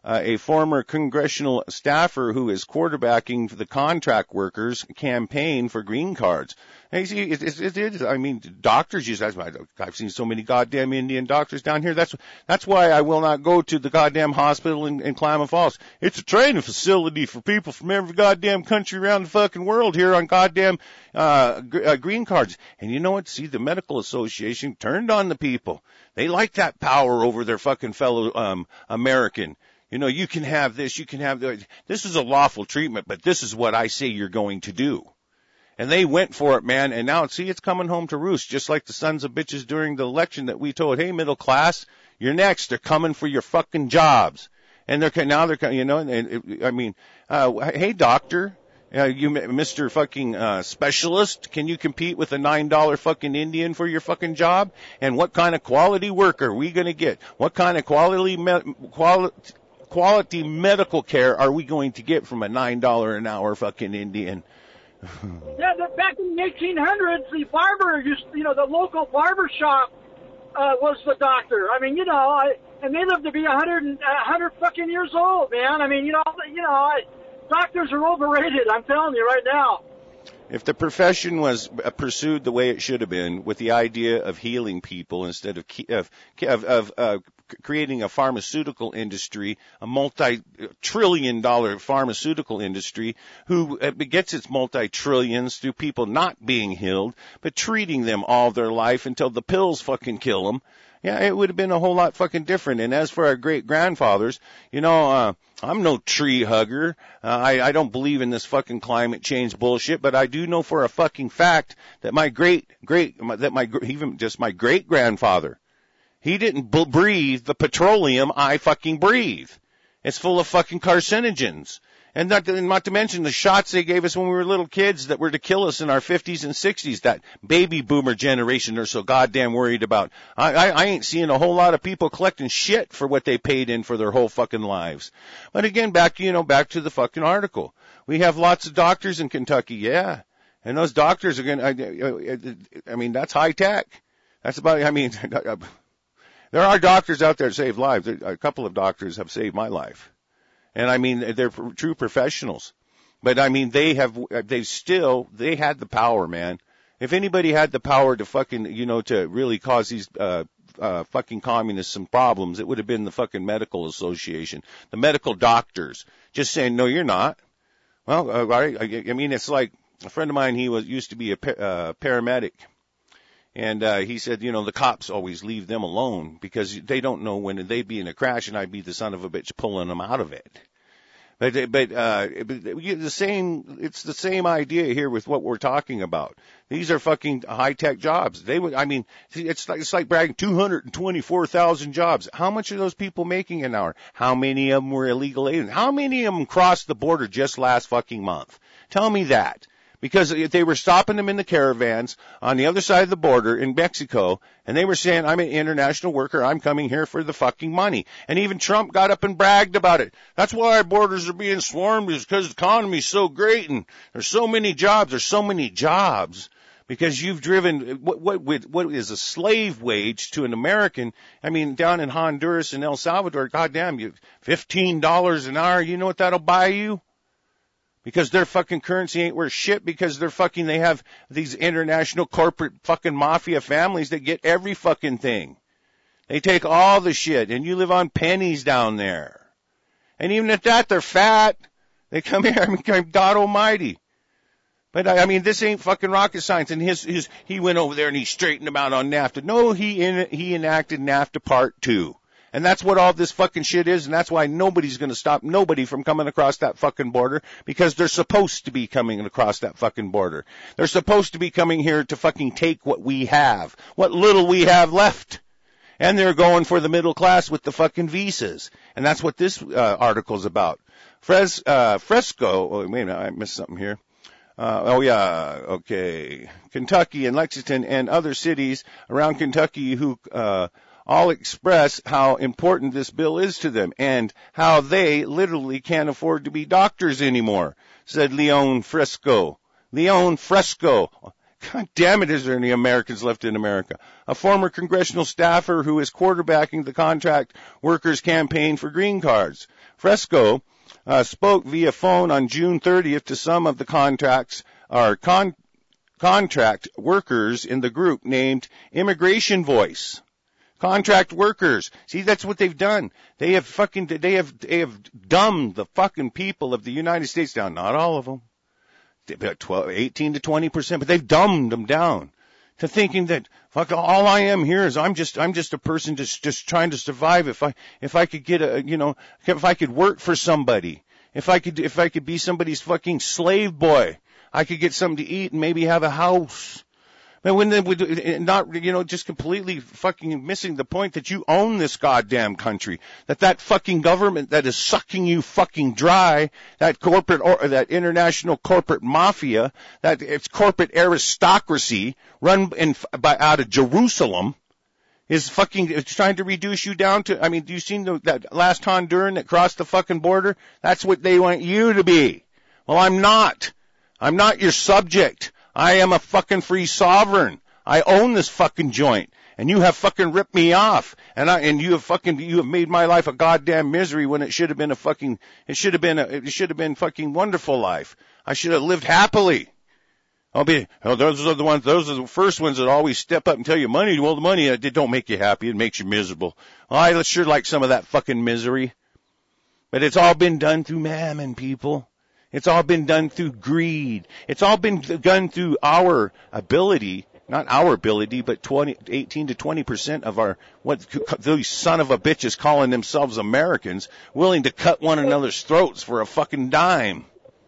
uh, a former congressional staffer who is quarterbacking the contract workers campaign for green cards. And you see, it, it, it is. I mean, doctors use that. I've seen so many goddamn Indian doctors down here. That's that's why I will not go to the goddamn hospital in, in Klamath Falls. It's a training facility for people from every goddamn country around the fucking world here on goddamn uh, g- uh green cards. And you know what? See, the medical association turned on the people. They like that power over their fucking fellow um American. You know, you can have this, you can have the, this is a lawful treatment, but this is what I say you're going to do. And they went for it, man, and now, see, it's coming home to roost, just like the sons of bitches during the election that we told, hey, middle class, you're next. They're coming for your fucking jobs. And they're, now they're, you know, and, and I mean, uh, hey, doctor, uh, you, Mister fucking, uh, specialist, can you compete with a nine dollar fucking Indian for your fucking job? And what kind of quality worker are we going to get? What kind of quality, me- quality, quality medical care are we going to get from a nine dollar an hour fucking Indian? Yeah, the, back in the eighteen hundreds, the barber used, you know, the local barber shop uh, was the doctor. I mean, you know, I, and they lived to be a hundred and a hundred fucking years old, man. I mean, you know, you know, I, doctors are overrated. I'm telling you right now. If the profession was pursued the way it should have been, with the idea of healing people instead of of of, of uh, creating a pharmaceutical industry, a multi-trillion dollar pharmaceutical industry who gets its multi-trillions through people not being healed, but treating them all their life until the pills fucking kill them. Yeah, it would have been a whole lot fucking different. And as for our great-grandfathers, you know, uh, I'm no tree hugger. Uh, I, I don't believe in this fucking climate change bullshit, but I do know for a fucking fact that my great, great, that my, even just my great-grandfather, he didn't b- breathe the petroleum I fucking breathe. It's full of fucking carcinogens. And not to, not to mention the shots they gave us when we were little kids that were to kill us in our fifties and sixties, that baby boomer generation they're so goddamn worried about. I, I, I ain't seeing a whole lot of people collecting shit for what they paid in for their whole fucking lives. But again, back, you know, back to the fucking article. We have lots of doctors in Kentucky, yeah. And those doctors are going to, I, I mean, that's high tech. That's about, I mean, there are doctors out there that save lives. A couple of doctors have saved my life. And I mean, they're true professionals. But I mean, they have, they still, they had the power, man. If anybody had the power to fucking, you know, to really cause these, uh, uh, fucking communists some problems, it would have been the fucking medical association, the medical doctors, just saying, no, you're not. Well, uh, I, I mean, it's like a friend of mine, he was, used to be a uh, paramedic. And, uh, he said, you know, the cops always leave them alone because they don't know when they'd be in a crash and I'd be the son of a bitch pulling them out of it. But, but, uh, the same, it's the same idea here with what we're talking about. These are fucking high-tech jobs. They would, I mean, it's like, it's like bragging two hundred twenty-four thousand jobs. How much are those people making an hour? How many of them were illegal aliens? How many of them crossed the border just last fucking month? Tell me that. Because they were stopping them in the caravans on the other side of the border in Mexico, and they were saying, I'm an international worker, I'm coming here for the fucking money. And even Trump got up and bragged about it. That's why our borders are being swarmed, is because the economy's so great, and there's so many jobs, there's so many jobs. Because you've driven, what, what, what is a slave wage to an American? I mean, down in Honduras and El Salvador, goddamn, you, fifteen dollars an hour, you know what that'll buy you? Because their fucking currency ain't worth shit because they're fucking, they have these international corporate fucking mafia families that get every fucking thing. They take all the shit and you live on pennies down there. And even at that, they're fat. They come here, I mean, God almighty. But I mean, this ain't fucking rocket science. And his, his, he went over there and he straightened them out on NAFTA. No, he, in, he enacted NAFTA Part Two. And that's what all this fucking shit is, and that's why nobody's going to stop nobody from coming across that fucking border, because they're supposed to be coming across that fucking border. They're supposed to be coming here to fucking take what we have, what little we have left. And they're going for the middle class with the fucking visas. And that's what this uh, article's about. Fres, uh, Fresco, oh, wait a minute, I missed something here. Uh, oh yeah, okay. Kentucky and Lexington and other cities around Kentucky who, uh, all express how important this bill is to them and how they literally can't afford to be doctors anymore, said Leon Fresco. Leon Fresco. God damn it, is there any Americans left in America? A former congressional staffer who is quarterbacking the contract workers' campaign for green cards. Fresco uh, spoke via phone on June thirtieth to some of the contracts, or con- contract workers in the group named Immigration Voice. Contract workers. See, that's what they've done. They have fucking, they have, they have dumbed the fucking people of the United States down. Not all of them. About twelve, eighteen to twenty percent, but they've dumbed them down to thinking that, fuck, all I am here is I'm just, I'm just a person just, just trying to survive. If I, if I could get a, you know, if I could work for somebody, if I could, if I could be somebody's fucking slave boy, I could get something to eat and maybe have a house. But when they would not, you know, just completely fucking missing the point that you own this goddamn country, that that fucking government that is sucking you fucking dry, that corporate or that international corporate mafia, that it's corporate aristocracy run in by out of Jerusalem, is fucking it's trying to reduce you down to. I mean, do you seen the, that last Honduran that crossed the fucking border? That's what they want you to be. Well, I'm not. I'm not your subject. I am a fucking free sovereign. I own this fucking joint. And you have fucking ripped me off. And I, and you have fucking, you have made my life a goddamn misery when it should have been a fucking, it should have been a, it should have been fucking wonderful life. I should have lived happily. I'll be, oh, those are the ones, those are the first ones that always step up and tell you money, well, the money, it don't make you happy. It makes you miserable. I sure like some of that fucking misery. But it's all been done through mammon, people. It's all been done through greed. It's all been done through our ability, not our ability, but twenty, eighteen to twenty percent of our, what these son of a bitches calling themselves Americans, willing to cut one another's throats for a fucking dime.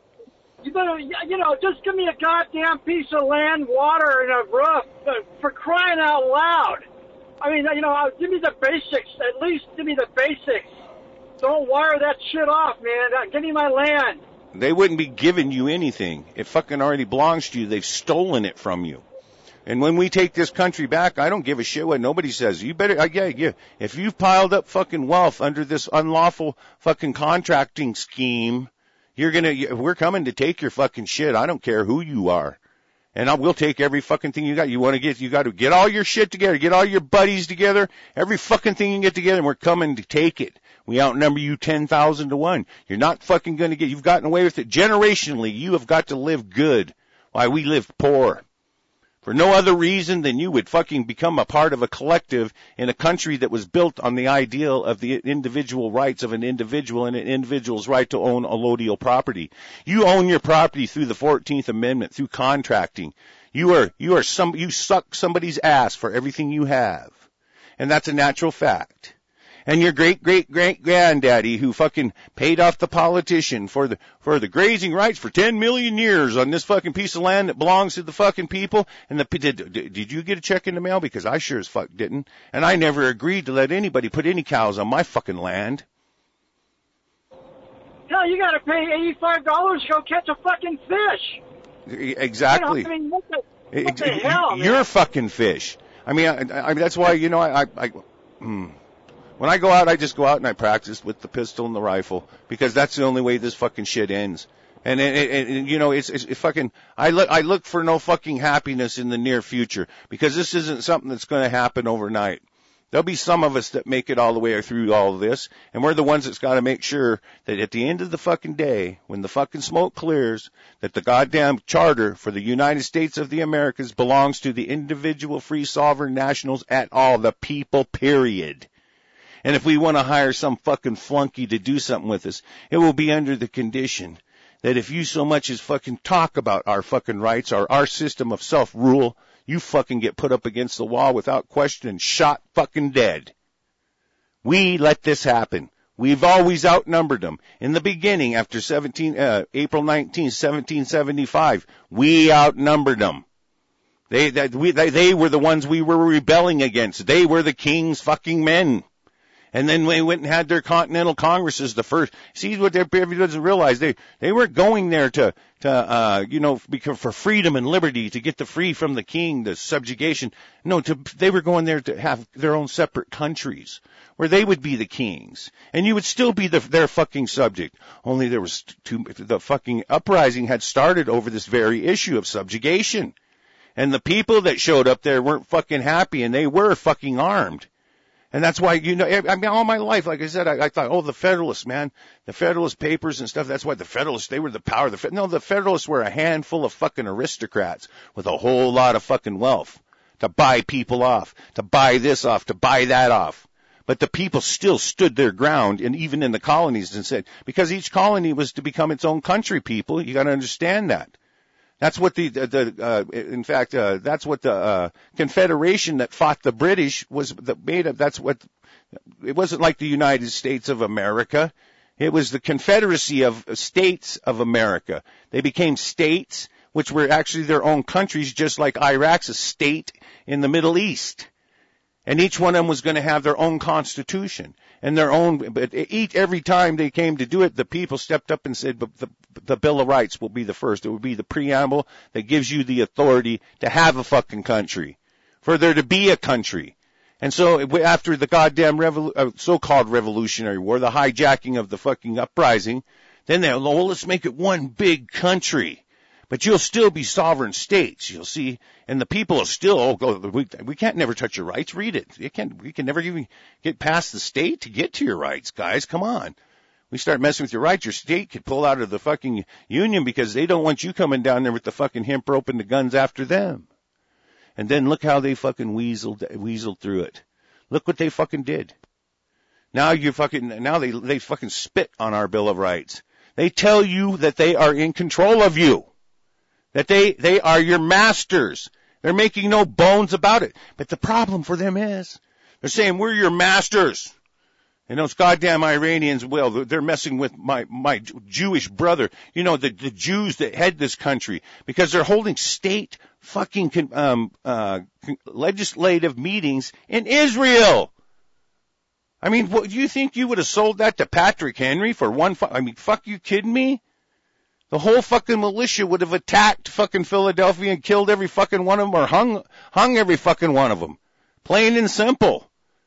You better, you know, just give me a goddamn piece of land, water, and a roof, for crying out loud. I mean, you know, give me the basics. At least give me the basics. Don't wire that shit off, man. Give me my land. They wouldn't be giving you anything. It fucking already belongs to you. They've stolen it from you. And when we take this country back, I don't give a shit what nobody says. You better, uh, yeah, yeah. If you've piled up fucking wealth under this unlawful fucking contracting scheme, you're gonna, we're coming to take your fucking shit. I don't care who you are. And I will take every fucking thing you got. You want to get, you got to get all your shit together, get all your buddies together, every fucking thing you can get together, and we're coming to take it. We outnumber you ten thousand to one. You're not fucking going to get, you've gotten away with it. Generationally, you have got to live good while we live poor. For no other reason than you would fucking become a part of a collective in a country that was built on the ideal of the individual rights of an individual and an individual's right to own allodial property. You own your property through the fourteenth Amendment, through contracting. You are, you are some, you suck somebody's ass for everything you have. And that's a natural fact. And your great, great, great granddaddy who fucking paid off the politician for the, for the grazing rights for ten million years on this fucking piece of land that belongs to the fucking people. And the, did, did you get a check in the mail? Because I sure as fuck didn't. And I never agreed to let anybody put any cows on my fucking land. Hell, you gotta pay eighty-five dollars to go catch a fucking fish. Exactly. You know, I mean, what the, what the hell, You're man? a fucking fish. I mean, I, I mean, that's why, you know, I, I, I hmm. When I go out, I just go out and I practice with the pistol and the rifle because that's the only way this fucking shit ends. And, and, and, and you know, it's, it's it fucking, I look, I look for no fucking happiness in the near future because this isn't something that's going to happen overnight. There'll be some of us that make it all the way through all of this, and we're the ones that's got to make sure that at the end of the fucking day, when the fucking smoke clears, that the goddamn charter for the United States of the Americas belongs to the individual free sovereign nationals at all, the people, period. And if we want to hire some fucking flunky to do something with us, it will be under the condition that if you so much as fucking talk about our fucking rights or our system of self-rule, you fucking get put up against the wall without question and shot fucking dead. We let this happen. We've always outnumbered them. In the beginning, after seventeen, uh, April nineteenth, seventeen seventy-five, we outnumbered them. They, that we, they, they were the ones we were rebelling against. They were the king's fucking men. And then they went and had their continental congresses the first. See what everybody doesn't realize. They, they weren't going there to, to, uh, you know, because for freedom and liberty, to get the free from the king, the subjugation. No, to, they were going there to have their own separate countries where they would be the kings. And you would still be the, their fucking subject. Only there was too, the fucking uprising had started over this very issue of subjugation. And the people that showed up there weren't fucking happy, and they were fucking armed. And that's why, you know, I mean, all my life, like I said, I, I thought, oh, the Federalists, man, the Federalist Papers and stuff, that's why the Federalists, they were the power. The, no, the Federalists were a handful of fucking aristocrats with a whole lot of fucking wealth to buy people off, to buy this off, to buy that off. But the people still stood their ground, and even in the colonies, and said, because each colony was to become its own country, people, you got to understand that. That's what the, the, the uh, in fact, uh, that's what the, uh, Confederation that fought the British was the, made of. That's what, it wasn't like the United States of America. It was the Confederacy of States of America. They became states, which were actually their own countries, just like Iraq's a state in the Middle East. And each one of them was going to have their own constitution and their own, but each, every time they came to do it, the people stepped up and said, but the, the Bill of Rights will be the first. It will be the preamble that gives you the authority to have a fucking country, for there to be a country. And so after the goddamn revol- uh, so-called Revolutionary War, the hijacking of the fucking uprising, then they're, well, let's make it one big country. But you'll still be sovereign states, you'll see, and the people will still, oh, go, we, we can't never touch your rights, read it. You can't, we can never even get past the state to get to your rights, guys, come on. We start messing with your rights, your state could pull out of the fucking union because they don't want you coming down there with the fucking hemp rope and the guns after them. And then look how they fucking weaseled, weaseled through it. Look what they fucking did. Now you fucking, now they, they fucking spit on our Bill of Rights. They tell you that they are in control of you. That they, they are your masters. They're making no bones about it. But the problem for them is, they're saying, we're your masters. And those goddamn Iranians, well, they're messing with my, my Jewish brother. You know, the, the Jews that head this country. Because they're holding state fucking, um, uh, legislative meetings in Israel. I mean, what, do you think you would have sold that to Patrick Henry for one, fu- I mean, fuck, you kidding me? The whole fucking militia would have attacked fucking Philadelphia and killed every fucking one of them, or hung, hung every fucking one of them. Plain and simple.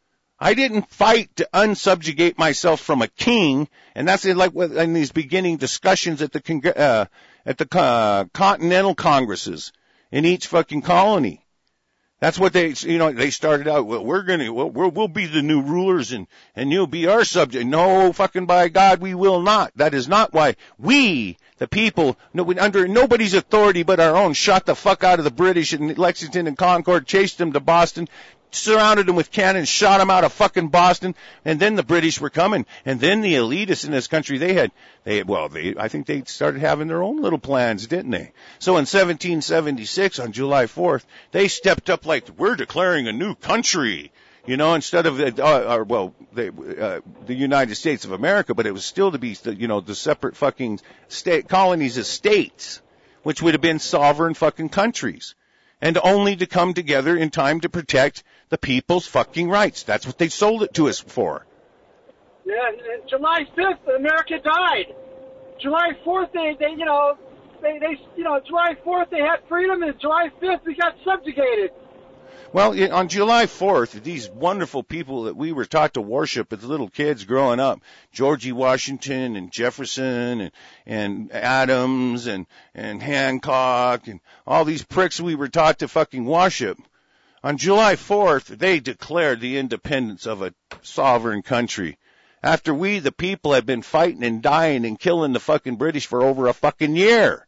I didn't fight to unsubjugate myself from a king, and that's in like in these beginning discussions at the uh, at the uh, continental congresses in each fucking colony. That's what they, you know, they started out, well, we're gonna, well, we'll, we'll be the new rulers and, and you'll be our subject. No, fucking by God, we will not. That is not why we, the people, no, under nobody's authority but our own, shot the fuck out of the British in Lexington and Concord, chased them to Boston, surrounded them with cannons, shot them out of fucking Boston, and then the British were coming. And then the elitists in this country, they had, they, well, they, I think they started having their own little plans, didn't they? So in seventeen seventy-six, on July fourth, they stepped up like, we're declaring a new country, you know, instead of, uh, uh, well, they, uh, the United States of America, but it was still to be, you know, the separate fucking state, colonies as states, which would have been sovereign fucking countries. And only to come together in time to protect the people's fucking rights. That's what they sold it to us for. Yeah, and July fifth, America died. July fourth, they, they you know, they, they, you know, July fourth, they had freedom, and July fifth, we got subjugated. Well, on July fourth, these wonderful people that we were taught to worship as little kids growing up, Georgie Washington and Jefferson and, and Adams and, and Hancock and all these pricks we were taught to fucking worship. On July fourth, they declared the independence of a sovereign country. After we, the people, had been fighting and dying and killing the fucking British for over a fucking year.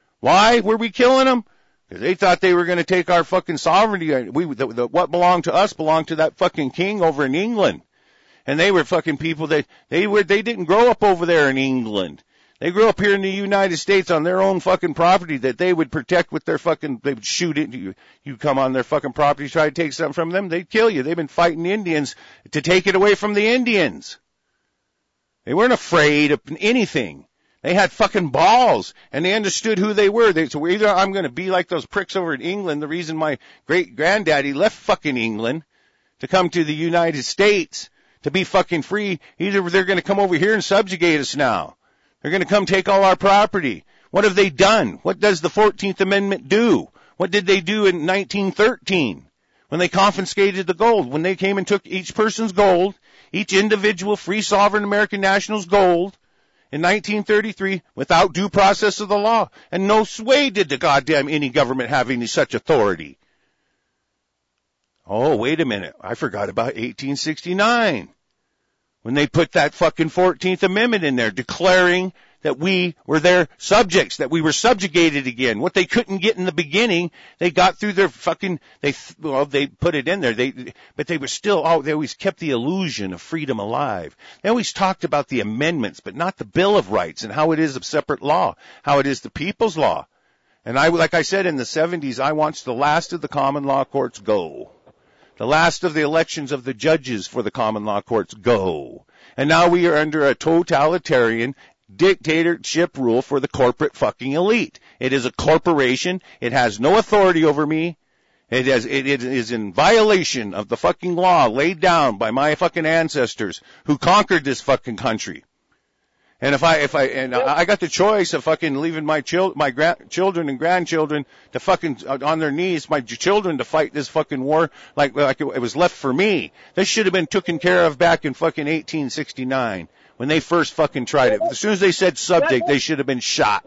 Why were we killing them? Because they thought they were going to take our fucking sovereignty. We, the, the, what belonged to us belonged to that fucking king over in England. And they were fucking people that, they were, they didn't grow up over there in England. They grew up here in the United States on their own fucking property that they would protect with their fucking, they would shoot it. You, you come on their fucking property, try to take something from them, they'd kill you. They've been fighting Indians to take it away from the Indians. They weren't afraid of anything. They had fucking balls, and they understood who they were. They, so either I'm going to be like those pricks over in England, the reason my great-granddaddy left fucking England to come to the United States to be fucking free, either they're going to come over here and subjugate us now. They're going to come take all our property. What have they done? What does the fourteenth Amendment do? What did they do in nineteen thirteen when they confiscated the gold? When they came and took each person's gold, each individual free sovereign American national's gold, in nineteen thirty-three without due process of the law. And no way did the goddamn any government have any such authority. Oh, wait a minute. I forgot about eighteen sixty-nine. When they put that fucking fourteenth Amendment in there declaring that we were their subjects, that we were subjugated again. What they couldn't get in the beginning, they got through their fucking, they, well, they put it in there, they, but they were still, oh, they always kept the illusion of freedom alive. They always talked about the amendments, but not the Bill of Rights and how it is of separate law, how it is the people's law. And I, like I said, in the seventies, I watched the last of the common law courts go. The last of the elections of the judges for the common law courts go. And now we are under a totalitarian dictatorship rule for the corporate fucking elite. It is a corporation. It has no authority over me. It has, it, it is in violation of the fucking law laid down by my fucking ancestors who conquered this fucking country. And if I, if I, and I got the choice of fucking leaving my chil, my gra- children and grandchildren to fucking, on their knees, my children to fight this fucking war like, like it, it was left for me. This should have been taken care of back in fucking eighteen sixty-nine when they first fucking tried it. As soon as they said subject, they should have been shot.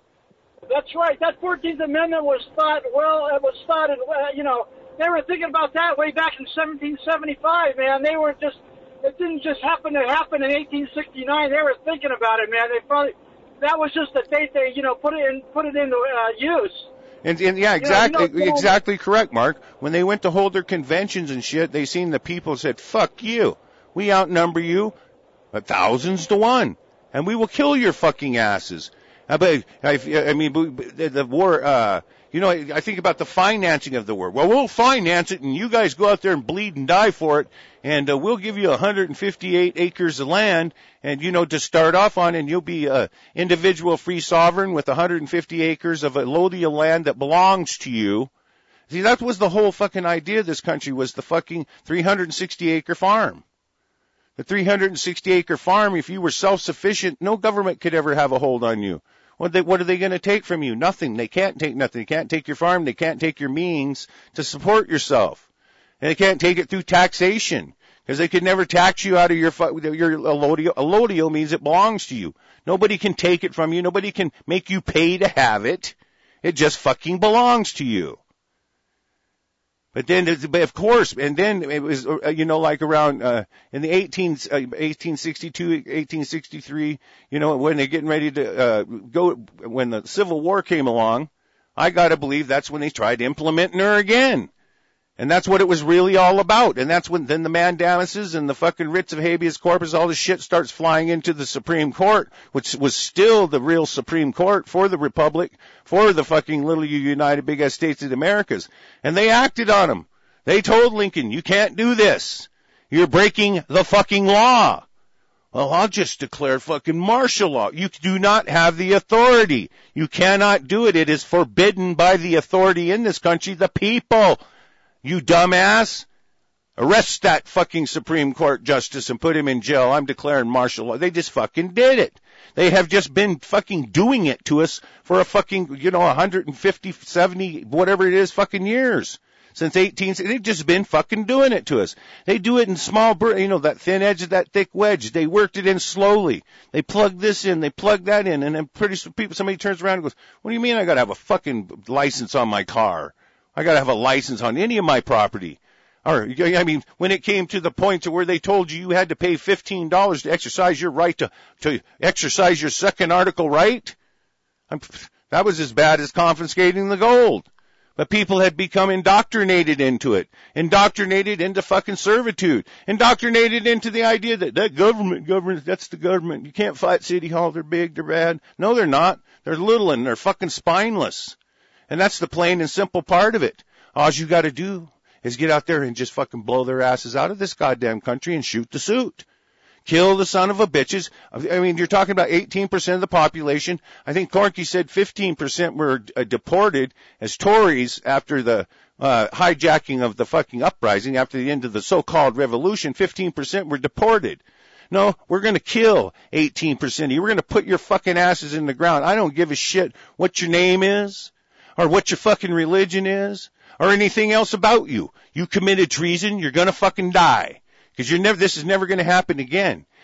That's right. That fourteenth Amendment was thought, well, it was thought, in, uh, you know, they were thinking about that way back in seventeen seventy-five, man. They weren't just, it didn't just happen to happen in eighteen sixty-nine. They were thinking about it, man. They probably, that was just the date they, you know, put it in, put it into uh, use. And, and yeah, exactly, you know, exactly correct, Mark. When they went to hold their conventions and shit, they seen the people said, fuck you. We outnumber you thousands to one. And we will kill your fucking asses. Uh, but, I, I mean, the, the war, uh, you know, I think about the financing of the war. Well, we'll finance it and you guys go out there and bleed and die for it. And uh, we'll give you one hundred fifty-eight acres of land and, you know, to start off on, and you'll be a individual free sovereign with one hundred fifty acres of allodial land that belongs to you. See, that was the whole fucking idea of this country, was the fucking three hundred sixty acre farm. The three hundred sixty acre farm, if you were self-sufficient, no government could ever have a hold on you. What, they, what are they going to take from you? Nothing. They can't take nothing. They can't take your farm. They can't take your means to support yourself. And they can't take it through taxation, because they could never tax you out of your, your allodial. Allodial means it belongs to you. Nobody can take it from you. Nobody can make you pay to have it. It just fucking belongs to you. But then, but of course, and then it was, you know, like around, uh, in the eighteen, uh, eighteen sixty-two, eighteen sixty-three, you know, when they're getting ready to, uh, go, when the Civil War came along, I gotta believe that's when they tried implementing her again. And that's what it was really all about. And that's when then the mandamuses and the fucking writs of habeas corpus, all this shit starts flying into the Supreme Court, which was still the real Supreme Court for the Republic, for the fucking little United Big Ass States of the Americas. And they acted on them. They told Lincoln, you can't do this. You're breaking the fucking law. Well, I'll just declare fucking martial law. You do not have the authority. You cannot do it. It is forbidden by the authority in this country, the people. You dumbass. Arrest that fucking Supreme Court justice and put him in jail. I'm declaring martial law. They just fucking did it. They have just been fucking doing it to us for a fucking, you know, one hundred fifty, seventy, whatever it is, fucking years. Since eighteen, they've just been fucking doing it to us. They do it in small, you know, that thin edge of that thick wedge. They worked it in slowly. They plug this in, they plug that in, and then pretty soon people, somebody turns around and goes, what do you mean I gotta have a fucking license on my car? I gotta have a license on any of my property. Or, I mean, when it came to the point to where they told you you had to pay fifteen dollars to exercise your right to, to exercise your second article right, I'm, that was as bad as confiscating the gold. But people had become indoctrinated into it. Indoctrinated into fucking servitude. Indoctrinated into the idea that that government, government, that's the government. You can't fight City Hall. They're big, they're bad. No, they're not. They're little and they're fucking spineless. And that's the plain and simple part of it. All you gotta do is get out there and just fucking blow their asses out of this goddamn country and shoot the suit. Kill the son of a bitches. I mean, you're talking about eighteen percent of the population. I think Corky said fifteen percent were uh, deported as Tories after the uh, hijacking of the fucking uprising, after the end of the so-called revolution. fifteen percent were deported. No, we're going to kill eighteen percent of you. We're going to put your fucking asses in the ground. I don't give a shit what your name is or what your fucking religion is or anything else about you. You committed treason, you're going to fucking die. Because you're never, this is never going to happen again.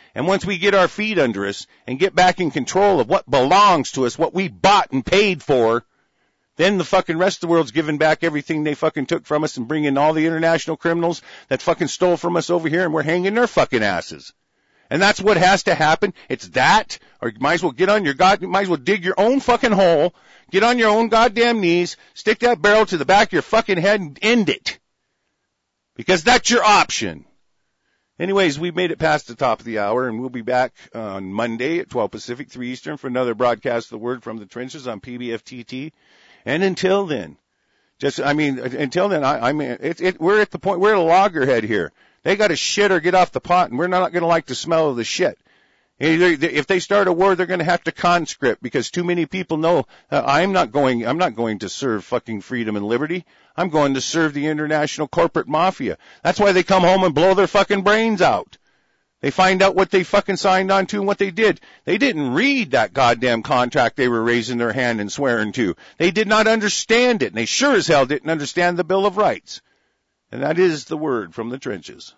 And once we get our feet under us and get back in control of what belongs to us, what we bought and paid for, then the fucking rest of the world's giving back everything they fucking took from us and bringing all the international criminals that fucking stole from us over here, and we're hanging their fucking asses. And that's what has to happen. It's that, or you might as well get on your god, you might as well dig your own fucking hole, get on your own goddamn knees, stick that barrel to the back of your fucking head and end it. Because that's your option. Anyways, we've made it past the top of the hour, and we'll be back on Monday at twelve Pacific, three Eastern for another broadcast of the Word from the Trenches on P B F T T. And until then, just, I mean, until then, I, I mean, it, it, we're at the point, we're at a loggerhead here. They got to shit or get off the pot, and we're not going to like the smell of the shit. If they start a war, they're going to have to conscript, because too many people know uh, I'm not going, I'm not going to serve fucking freedom and liberty. I'm going to serve the international corporate mafia. That's why they come home and blow their fucking brains out. They find out what they fucking signed on to and what they did. They didn't read that goddamn contract they were raising their hand and swearing to. They did not understand it, and they sure as hell didn't understand the Bill of Rights. And that is the Word from the Trenches.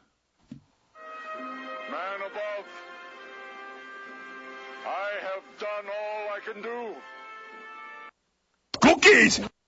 Man above, I have done all I can do. Cookies!